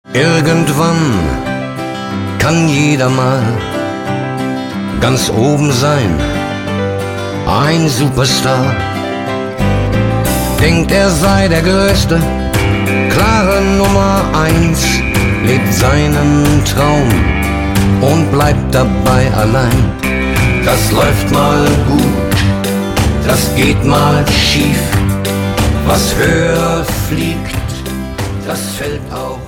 Irgendwann kann jeder mal ganz oben sein, ein Superstar. Denkt, er sei der Größte, klare Nummer 1, lebt seinen Traum und bleibt dabei allein. Das läuft mal gut, das geht mal schief, was höher fliegt, das fällt auch